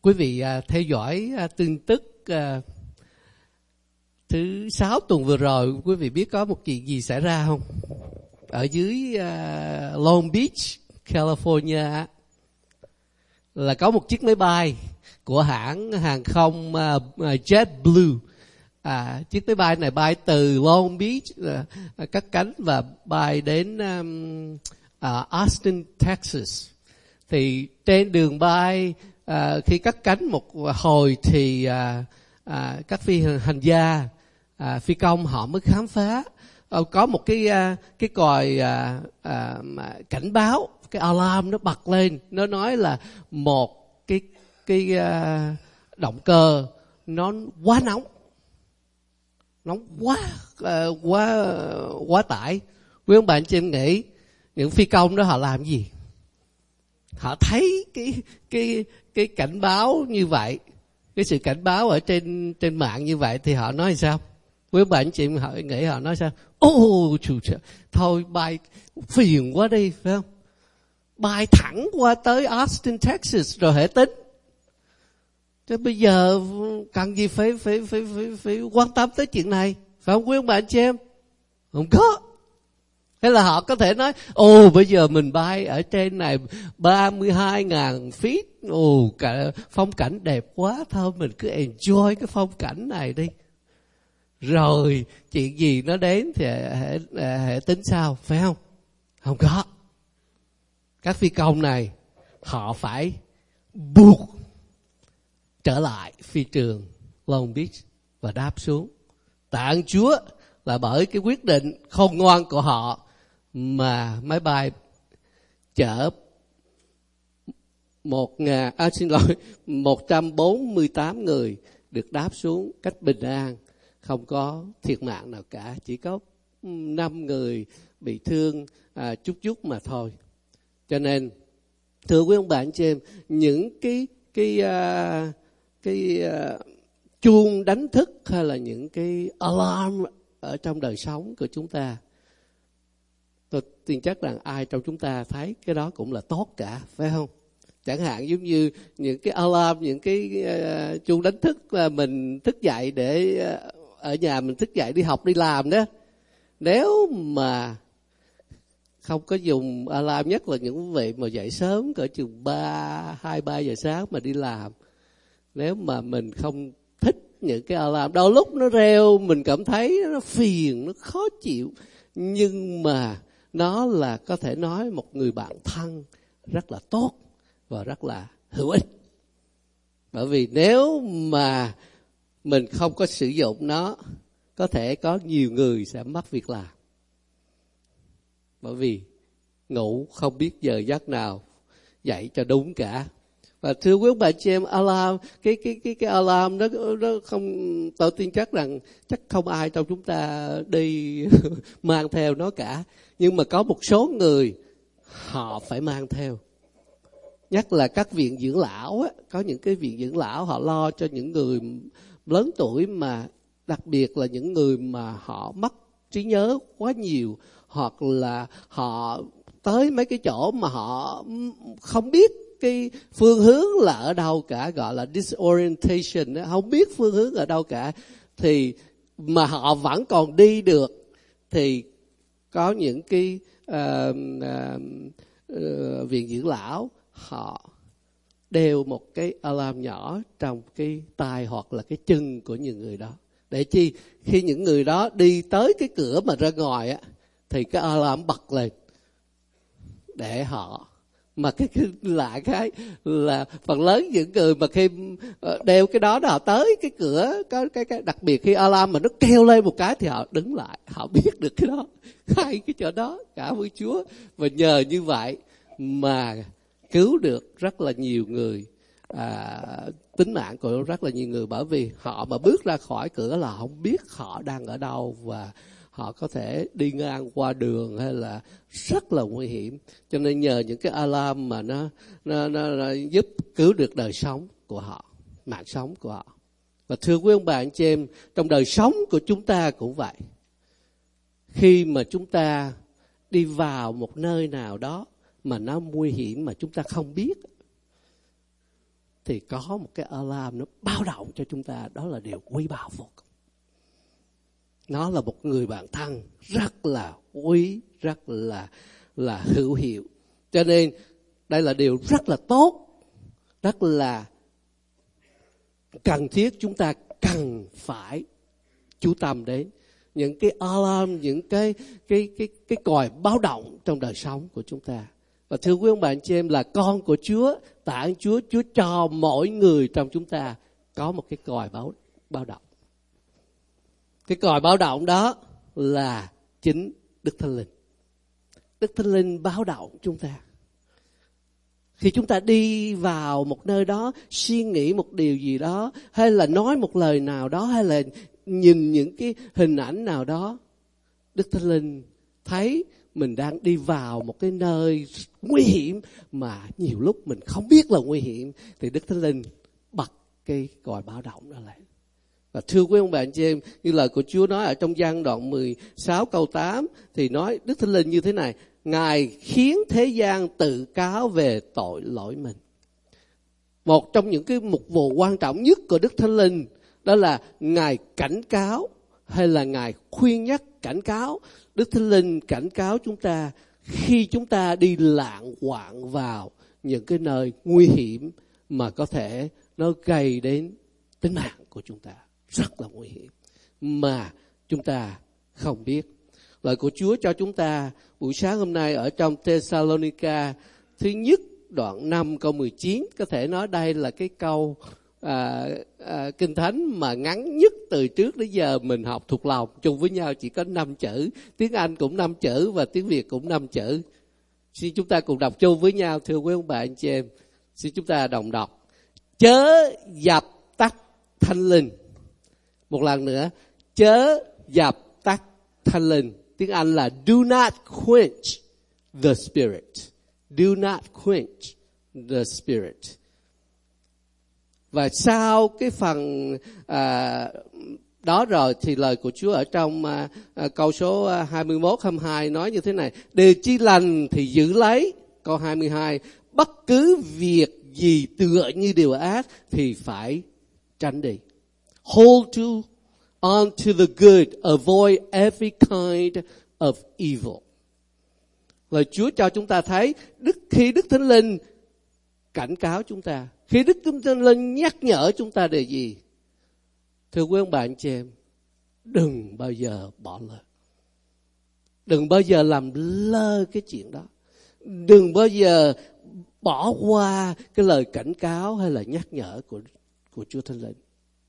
Quý vị theo dõi tin tức thứ 6 tuần vừa rồi, quý vị biết có một chuyện gì xảy ra không? Ở dưới Long Beach, California, là có một chiếc máy bay của hãng hàng không JetBlue. Chiếc máy bay này bay từ Long Beach, cất cánh và bay đến Austin, Texas. Thì trên đường bay, khi cất cánh một hồi thì các phi hành gia, phi công họ mới khám phá có một cái còi cảnh báo, cái alarm nó bật lên, nó nói là một cái động cơ nó quá nóng quá tải. Quý ông bạn chị em nghĩ những phi công đó họ làm gì? Họ thấy cái cảnh báo như vậy, cái sự cảnh báo ở trên mạng như vậy thì họ nói sao? Quý ông bạn chị em nghĩ họ nói sao? Thôi bay phiền quá đi, phải không? Bay thẳng qua tới Austin, Texas rồi hãy tính. Chứ bây giờ cần gì phải quan tâm tới chuyện này, phải không quý ông bà anh chị em? Không có. Hay là họ có thể nói, bây giờ mình bay ở trên này 32.000 feet, cả phong cảnh đẹp quá, thôi mình cứ enjoy cái phong cảnh này đi. Rồi chuyện gì nó đến thì hãy tính sao, phải không? Không có. Các phi công này họ phải buộc trở lại phi trường Long Beach và đáp xuống. Tạ ơn Chúa là bởi cái quyết định khôn ngoan của họ mà máy bay chở 148 người được đáp xuống cách bình an, không có thiệt mạng nào cả, chỉ có 5 người bị thương chút mà thôi. Cho nên thưa quý ông bà anh chị em, những cái chuông đánh thức hay là những cái alarm ở trong đời sống của chúng ta, tôi tin chắc rằng ai trong chúng ta thấy cái đó cũng là tốt cả, phải không? Chẳng hạn giống như những cái alarm, những cái chuông đánh thức là mình thức dậy để ở nhà mình thức dậy đi học đi làm đó. Nếu mà không có dùng alarm, nhất là những quý vị mà dậy sớm cỡ chừng 2-3 giờ sáng mà đi làm, nếu mà mình không thích những cái alarm, đôi lúc nó reo mình cảm thấy nó phiền, nó khó chịu, nhưng mà nó là có thể nói một người bạn thân rất là tốt và rất là hữu ích. Bởi vì nếu mà mình không có sử dụng nó, có thể có nhiều người sẽ mất việc làm. Bởi vì ngủ không biết giờ giấc nào dậy cho đúng cả. Và thưa quý bà chị em, alarm, cái alarm nó không, tôi tin chắc rằng chắc không ai trong chúng ta đi mang theo nó cả. Nhưng mà có một số người họ phải mang theo. Nhất là các viện dưỡng lão á, có những cái viện dưỡng lão họ lo cho những người lớn tuổi, mà đặc biệt là những người mà họ mất trí nhớ quá nhiều, hoặc là họ tới mấy cái chỗ mà họ không biết cái phương hướng là ở đâu cả, gọi là disorientation, không biết phương hướng ở đâu cả, thì mà họ vẫn còn đi được, thì có những cái viện dưỡng lão họ đeo một cái alarm nhỏ trong cái tai hoặc là cái chân của những người đó, để chi khi những người đó đi tới cái cửa mà ra ngoài á, thì cái alarm bật lên để họ. Mà cái lạ cái là phần lớn những người mà khi đeo cái đó họ tới cái cửa, có cái đặc biệt khi alarm mà nó kêu lên một cái thì họ đứng lại, họ biết được cái đó, hay cái chỗ đó, cảm ơn Chúa. Và nhờ như vậy mà cứu được rất là nhiều người, tính mạng của rất là nhiều người, bởi vì họ mà bước ra khỏi cửa là không biết họ đang ở đâu, và họ có thể đi ngang qua đường hay là rất là nguy hiểm. Cho nên nhờ những cái alarm mà nó giúp cứu được đời sống của họ, mạng sống của họ. Và thưa quý ông bà anh chị em, trong đời sống của chúng ta cũng vậy. Khi mà chúng ta đi vào một nơi nào đó mà nó nguy hiểm mà chúng ta không biết, thì có một cái alarm nó báo động cho chúng ta, đó là điều quý báu vô cùng. Nó là một người bạn thân rất là quý, rất là hữu hiệu. Cho nên đây là điều rất là tốt, rất là cần thiết, chúng ta cần phải chú tâm đến những cái alarm, những cái còi báo động trong đời sống của chúng ta. Và thưa quý ông bà anh chị em, là con của Chúa, tạ ơn Chúa, Chúa cho mỗi người trong chúng ta có một cái còi báo động. Cái còi báo động đó là chính Đức Thánh Linh. Đức Thánh Linh báo động chúng ta. Khi chúng ta đi vào một nơi đó, suy nghĩ một điều gì đó, hay là nói một lời nào đó, hay là nhìn những cái hình ảnh nào đó, Đức Thánh Linh thấy mình đang đi vào một cái nơi nguy hiểm mà nhiều lúc mình không biết là nguy hiểm, thì Đức Thánh Linh bật cái còi báo động đó lại. Và thưa quý ông bà anh chị em, như lời của Chúa nói ở trong Giăng đoạn 16 câu 8 thì nói Đức Thánh Linh như thế này: Ngài khiến thế gian tự cáo về tội lỗi mình. Một trong những cái mục vụ quan trọng nhất của Đức Thánh Linh đó là Ngài cảnh cáo, hay là Ngài khuyên nhắc cảnh cáo. Đức Thánh Linh cảnh cáo chúng ta khi chúng ta đi lạng quạng vào những cái nơi nguy hiểm mà có thể nó gây đến tính mạng của chúng ta, rất là nguy hiểm mà chúng ta không biết. Lời của Chúa cho chúng ta buổi sáng hôm nay ở trong Thessalonica thứ nhất đoạn 5 câu 19, có thể nói đây là cái câu Kinh Thánh mà ngắn nhất từ trước đến giờ mình học thuộc lòng chung với nhau, chỉ có 5 chữ. Tiếng Anh cũng 5 chữ và tiếng Việt cũng 5 chữ. Xin chúng ta cùng đọc chung với nhau, thưa quý ông bà anh chị em. Xin chúng ta đồng đọc: Chớ dập tắt Thánh Linh. Một lần nữa: Chớ dập tắt Thánh Linh. Tiếng Anh là do not quench the Spirit. Do not quench the Spirit. Và sau cái phần đó rồi thì lời của Chúa ở trong câu số 21-22 nói như thế này: Điều chi lành thì giữ lấy. Câu 22: Bất cứ việc gì tựa như điều ác thì phải tránh đi. Hold on to the good, avoid every kind of evil. Lời Chúa cho chúng ta thấy khi Đức Thánh Linh cảnh cáo chúng ta, khi Đức Thánh Linh nhắc nhở chúng ta điều gì? Thưa quý ông bà anh chị em, đừng bao giờ bỏ lỡ. Đừng bao giờ làm lơ cái chuyện đó. Đừng bao giờ bỏ qua cái lời cảnh cáo hay là nhắc nhở của Chúa Thánh Linh.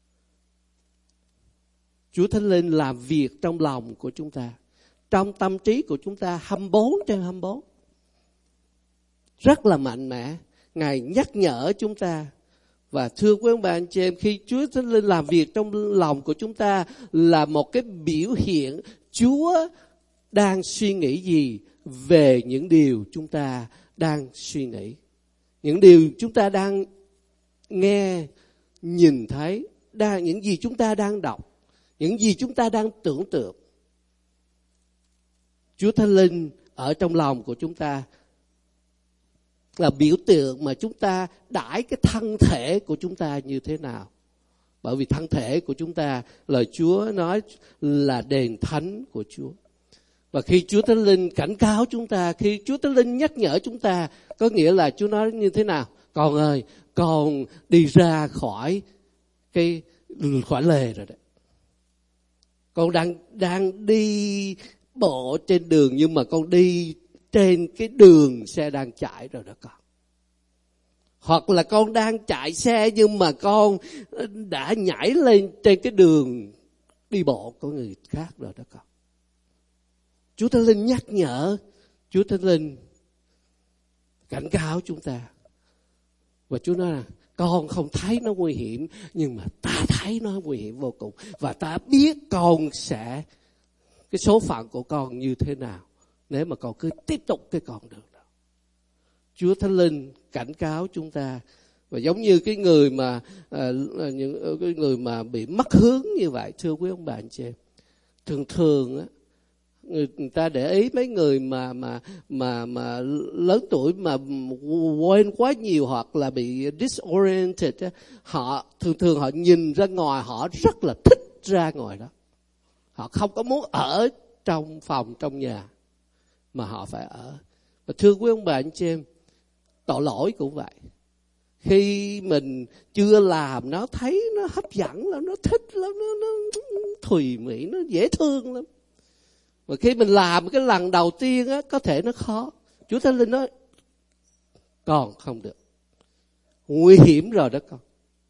Chúa Thánh Linh làm việc trong lòng của chúng ta, trong tâm trí của chúng ta 24/24. Rất là mạnh mẽ. Ngài nhắc nhở chúng ta. Và thưa quý ông bà anh chị em, khi Chúa Thánh Linh làm việc trong lòng của chúng ta là một cái biểu hiện Chúa đang suy nghĩ gì về những điều chúng ta đang suy nghĩ, những điều chúng ta đang nghe, nhìn thấy, những gì chúng ta đang đọc, những gì chúng ta đang tưởng tượng. Chúa Thánh Linh ở trong lòng của chúng ta là biểu tượng mà chúng ta đãi cái thân thể của chúng ta như thế nào. Bởi vì thân thể của chúng ta, lời Chúa nói là đền thánh của Chúa. Và khi Chúa Thánh Linh cảnh cáo chúng ta, khi Chúa Thánh Linh nhắc nhở chúng ta, có nghĩa là Chúa nói như thế nào? Con ơi, con đi ra khỏi lề rồi đấy. Con đang đi bộ trên đường, nhưng mà con đi trên cái đường xe đang chạy rồi đó con. Hoặc là con đang chạy xe nhưng mà con đã nhảy lên trên cái đường đi bộ của người khác rồi đó con. Chúa Thánh Linh nhắc nhở, Chúa Thánh Linh cảnh cáo chúng ta. Và Chúa nói là con không thấy nó nguy hiểm, nhưng mà ta thấy nó nguy hiểm vô cùng. Và ta biết con sẽ, cái số phận của con như thế nào nếu mà con cứ tiếp tục cái con đường đó. Chúa Thánh Linh cảnh cáo chúng ta. Và giống như cái người mà những cái người mà bị mất hướng như vậy, thưa quý ông bà anh chị em, thường á, Người ta để ý mấy người mà lớn tuổi mà quên quá nhiều hoặc là bị disoriented, họ thường họ nhìn ra ngoài, họ rất là thích ra ngoài đó. Họ không có muốn ở trong phòng, trong nhà, mà họ phải ở. Và thưa quý ông bà anh chị em, tội lỗi cũng vậy. Khi mình chưa làm, nó thấy nó hấp dẫn lắm, nó thích lắm, nó thùy mị, nó dễ thương lắm. Và khi mình làm cái lần đầu tiên á, có thể nó khó. Chúa Thánh Linh nói, con không được, nguy hiểm rồi đó con,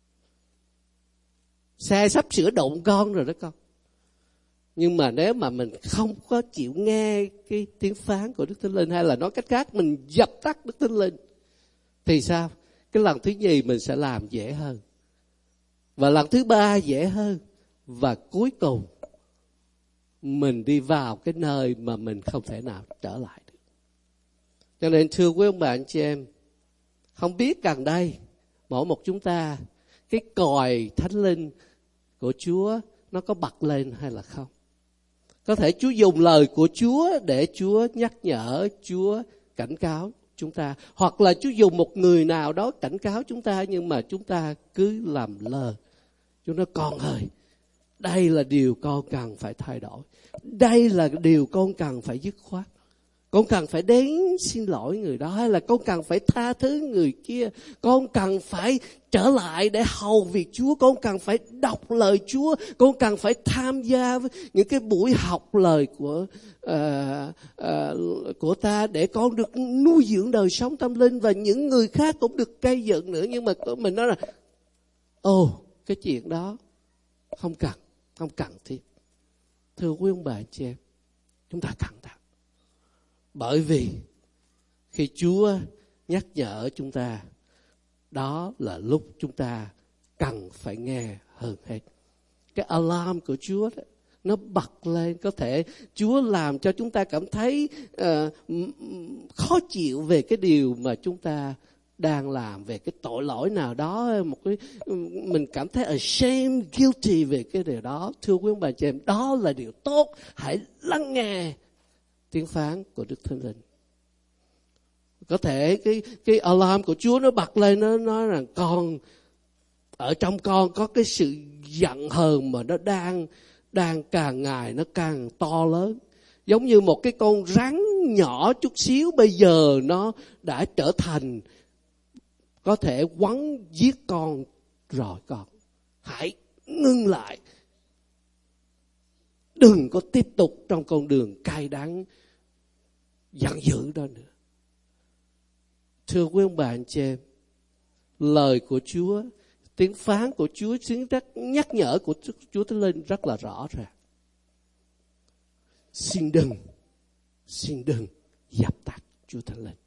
xe sắp sửa đụng con rồi đó con. Nhưng mà nếu mà mình không có chịu nghe cái tiếng phán của Đức Thánh Linh, hay là nói cách khác, mình dập tắt Đức Thánh Linh, thì sao? Cái lần thứ nhì mình sẽ làm dễ hơn, và lần thứ ba dễ hơn, và cuối cùng mình đi vào cái nơi mà mình không thể nào trở lại được. Cho nên thưa quý ông bà anh chị em, không biết gần đây mỗi một chúng ta, cái còi Thánh Linh của Chúa nó có bật lên hay là không? Có thể Chúa dùng lời của Chúa để Chúa nhắc nhở, Chúa cảnh cáo chúng ta, hoặc là Chúa dùng một người nào đó cảnh cáo chúng ta, nhưng mà chúng ta cứ làm lơ. Chúa nói, con ơi, đây là điều con cần phải thay đổi, đây là điều con cần phải dứt khoát. Con cần phải đến xin lỗi người đó, hay là con cần phải tha thứ người kia. Con cần phải trở lại để hầu việc Chúa. Con cần phải đọc lời Chúa. Con cần phải tham gia với những cái buổi học lời của ta, để con được nuôi dưỡng đời sống tâm linh, và những người khác cũng được gây dựng nữa. Nhưng mà mình nói là cái chuyện đó không cần thiết. Thưa quý ông bà chị em, chúng ta cẩn thận. Bởi vì khi Chúa nhắc nhở chúng ta, đó là lúc chúng ta cần phải nghe hơn hết. Cái alarm của Chúa đó, nó bật lên. Có thể Chúa làm cho chúng ta cảm thấy khó chịu về cái điều mà chúng ta đang làm, về cái tội lỗi nào đó, mình cảm thấy ashamed, guilty về cái điều đó. Thưa quý ông bà chị em, đó là điều tốt. Hãy lắng nghe tiếng phán của Đức Thánh Linh. Có thể cái alarm của Chúa nó bật lên, nó nói rằng con, ở trong con có cái sự giận hờn mà nó đang càng ngày nó càng to lớn. Giống như một cái con rắn nhỏ chút xíu, bây giờ nó đã trở thành có thể quấn giết con rồi. Con hãy ngưng lại, đừng có tiếp tục trong con đường cay đắng giận dữ đó nữa. Thưa quý ông bà anh chị em, lời của Chúa, tiếng phán của Chúa, tiếng nhắc nhở của Chúa Thánh Linh rất là rõ ràng. Xin đừng dập tắt Chúa Thánh Linh.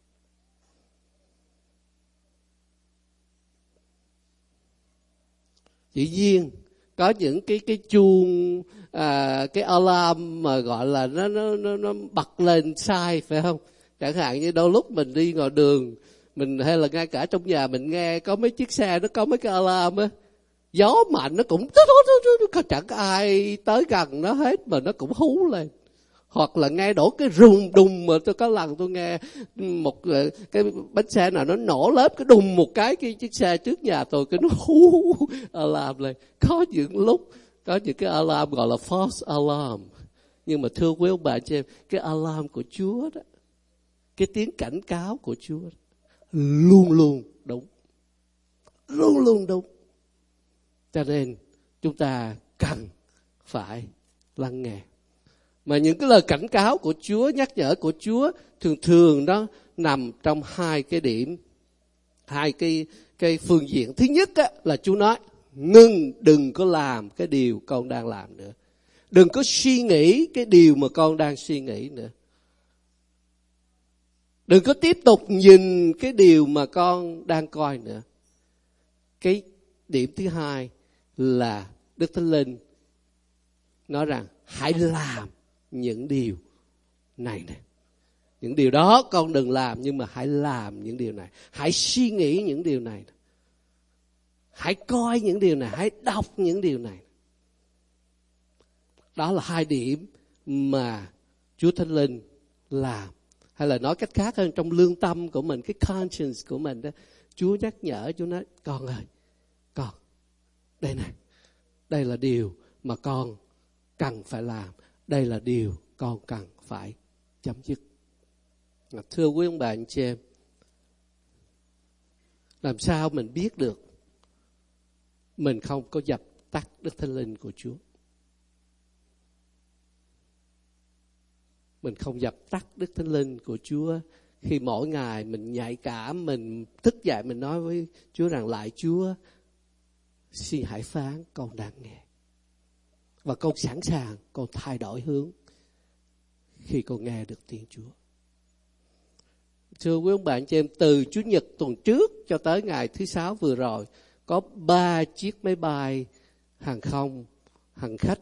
Dĩ nhiên có những cái chuông, cái alarm mà gọi là nó bật lên sai, phải không? Chẳng hạn như đôi lúc mình đi ngoài đường, mình hay là ngay cả trong nhà mình nghe có mấy chiếc xe nó có mấy cái alarm á, gió mạnh nó cũng chẳng ai tới gần nó hết mà nó cũng hú lên. Hoặc là nghe đổ cái rùng đùng, mà tôi có lần tôi nghe một cái bánh xe nào nó nổ lớp, cái đùng một cái chiếc xe trước nhà tôi, cái nó hú alarm lên. Có những lúc có những cái alarm gọi là false alarm. Nhưng mà thưa quý ông bà chị em, cái alarm của Chúa đó, cái tiếng cảnh cáo của Chúa đó, luôn luôn đúng. Luôn luôn đúng. Cho nên chúng ta cần phải lắng nghe. Mà những cái lời cảnh cáo của Chúa, nhắc nhở của Chúa thường nó nằm trong hai cái điểm, hai cái phương diện. Thứ nhất á, là Chúa nói ngưng, đừng có làm cái điều con đang làm nữa. Đừng có suy nghĩ cái điều mà con đang suy nghĩ nữa. Đừng có tiếp tục nhìn cái điều mà con đang coi nữa. Cái điểm thứ hai là Đức Thánh Linh nói rằng hãy làm những điều này nè. Những điều đó con đừng làm, nhưng mà hãy làm những điều này. Hãy suy nghĩ những điều này. Hãy coi những điều này, hãy đọc những điều này. Đó là hai điểm mà Chúa Thánh Linh làm. Hay là nói cách khác hơn, trong lương tâm của mình, cái conscience của mình đó, Chúa nhắc nhở, Chúa nói, con ơi, con, đây này, đây là điều mà con cần phải làm. Đây là điều con cần phải chấm dứt. Thưa quý ông bà anh chị em, làm sao mình biết được mình không có dập tắt Đức Thánh Linh của Chúa? Mình không dập tắt Đức Thánh Linh của Chúa khi mỗi ngày mình nhạy cảm, mình thức dậy, mình nói với Chúa rằng, lại Chúa, xin hãy phán, con đang nghe. Và con sẵn sàng, con thay đổi hướng khi con nghe được tiếng Chúa. Thưa quý ông bạn chị em, từ Chủ nhật tuần trước cho tới ngày thứ Sáu vừa rồi, có 3 chiếc máy bay hàng không, hành khách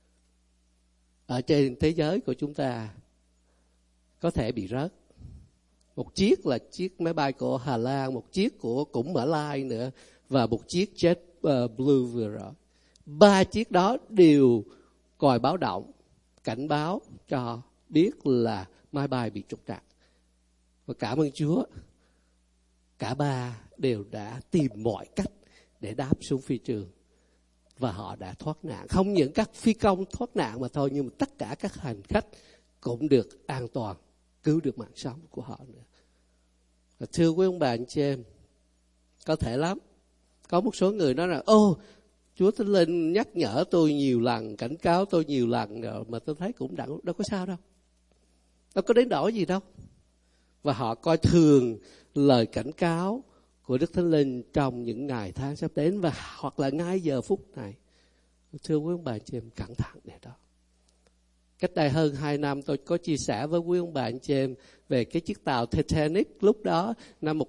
ở trên thế giới của chúng ta có thể bị rớt. Một chiếc là chiếc máy bay của Hà Lan, một chiếc của cũng Mã Lai nữa, và một chiếc Jet Blue vừa rồi. 3 chiếc đó đều còi báo động, cảnh báo cho biết là máy bay bị trục trặc. Và cảm ơn Chúa, cả 3 đều đã tìm mọi cách để đáp xuống phi trường. Và họ đã thoát nạn. Không những các phi công thoát nạn mà thôi, nhưng mà tất cả các hành khách cũng được an toàn, cứu được mạng sống của họ nữa. Và thưa quý ông bà anh chị em, có thể lắm. Có một số người nói rằng, Chúa Thánh Linh nhắc nhở tôi nhiều lần, cảnh cáo tôi nhiều lần rồi, mà tôi thấy cũng đâu có sao đâu. Đâu có đến đổi gì đâu. Và họ coi thường lời cảnh cáo của Đức Thánh Linh trong những ngày tháng sắp đến, và hoặc là ngay giờ phút này. Thưa quý ông bà anh chị em, cẩn thận để đó. Cách đây hơn 2 năm tôi có chia sẻ với quý ông bà anh chị em về cái chiếc tàu Titanic. Lúc đó năm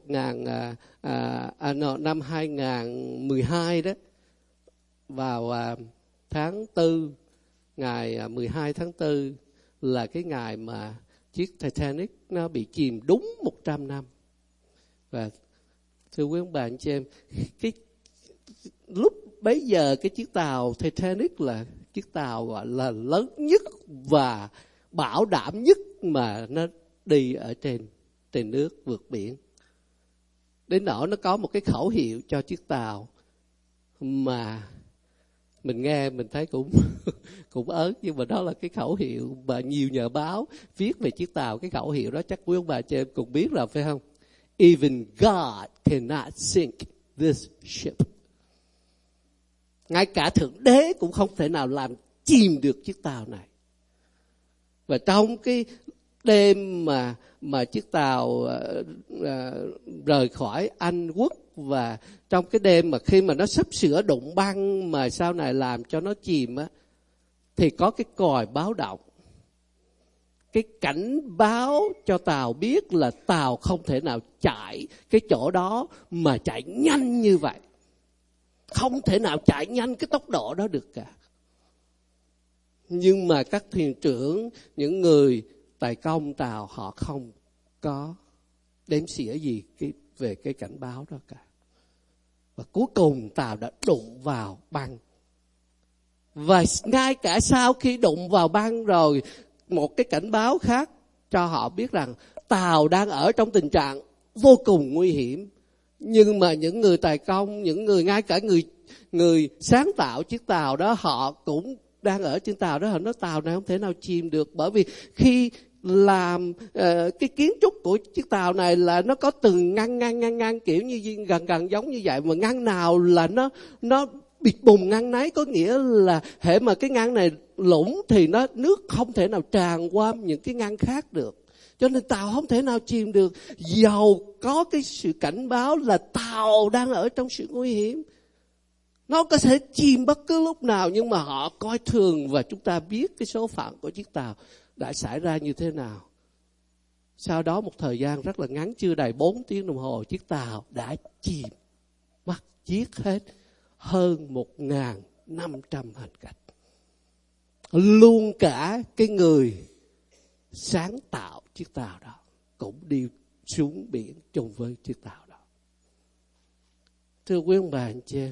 2012 đó, vào tháng 4, ngày 12 tháng 4 là cái ngày mà chiếc Titanic nó bị chìm đúng 100 năm. Và thưa quý ông bà anh chị em, cái lúc bấy giờ cái chiếc tàu Titanic là chiếc tàu gọi là lớn nhất và bảo đảm nhất mà nó đi ở trên nước vượt biển. Đến nỗi nó có một cái khẩu hiệu cho chiếc tàu mà mình nghe mình thấy cũng ớn, nhưng mà đó là cái khẩu hiệu mà nhiều nhà báo viết về chiếc tàu. Cái khẩu hiệu đó chắc quý ông bà chị em cũng biết rồi phải không? Even God cannot sink this ship. Ngay cả Thượng Đế cũng không thể nào làm chìm được chiếc tàu này. Và trong cái đêm mà chiếc tàu rời khỏi Anh Quốc, và trong cái đêm mà khi mà nó sắp sửa đụng băng mà sau này làm cho nó chìm á, thì có cái còi báo động, cái cảnh báo cho tàu biết là tàu không thể nào chạy cái chỗ đó mà chạy nhanh như vậy. Không thể nào chạy nhanh cái tốc độ đó được cả. Nhưng mà các thuyền trưởng, những người tài công tàu, họ không có đếm xỉa gì về cái cảnh báo đó cả. Và cuối cùng tàu đã đụng vào băng. Và ngay cả sau khi đụng vào băng rồi, một cái cảnh báo khác cho họ biết rằng tàu đang ở trong tình trạng vô cùng nguy hiểm. Nhưng mà những người tài công, những người, ngay cả người sáng tạo chiếc tàu đó, họ cũng đang ở trên tàu đó. Họ nói tàu này không thể nào chìm được, bởi vì khi làm cái kiến trúc của chiếc tàu này là nó có từng ngăn kiểu như gần giống như vậy, mà ngăn nào là nó bịt bùng ngăn nấy, có nghĩa là hễ mà cái ngăn này lũng thì nước không thể nào tràn qua những cái ngăn khác được. Cho nên tàu không thể nào chìm được, dầu có cái sự cảnh báo là tàu đang ở trong sự nguy hiểm. Nó có thể chìm bất cứ lúc nào, nhưng mà họ coi thường, và chúng ta biết cái số phận của chiếc tàu đã xảy ra như thế nào. Sau đó một thời gian rất là ngắn, chưa đầy 4 tiếng đồng hồ, chiếc tàu đã chìm mất, giết hết hơn 1.500 hành khách. Luôn cả cái người sáng tạo chiếc tàu đó cũng đi xuống biển chung với chiếc tàu đó. Thưa quý ông bà anh chị em,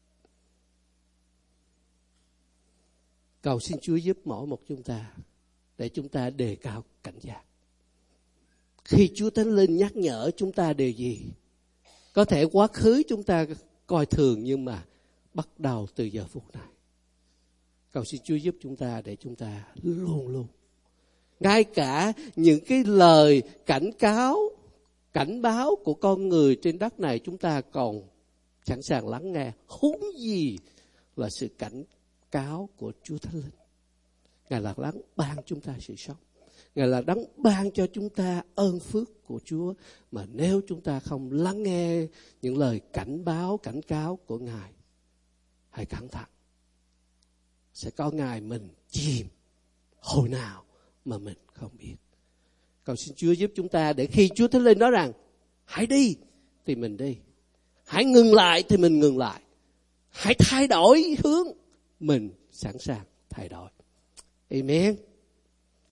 cầu xin Chúa giúp mỗi một chúng ta để chúng ta đề cao cảnh giác. Khi Chúa Thánh Linh nhắc nhở chúng ta điều gì, có thể quá khứ chúng ta coi thường, nhưng mà bắt đầu từ giờ phút này, cầu xin Chúa giúp chúng ta để chúng ta luôn luôn, ngay cả những cái lời cảnh báo của con người trên đất này chúng ta còn sẵn sàng lắng nghe, huống gì là sự cảnh cáo của Chúa Thánh Linh. Ngài là đấng ban chúng ta sự sống, Ngài là đấng ban cho chúng ta ơn phước của Chúa. Mà nếu chúng ta không lắng nghe những lời cảnh cáo của Ngài, hãy cẩn thận, sẽ có ngày mình chìm hồi nào mà mình không biết. Cầu xin Chúa giúp chúng ta để khi Chúa Thánh Linh nói rằng hãy đi thì mình đi, hãy ngừng lại thì mình ngừng lại, hãy thay đổi hướng, mình sẵn sàng thay đổi. Amen.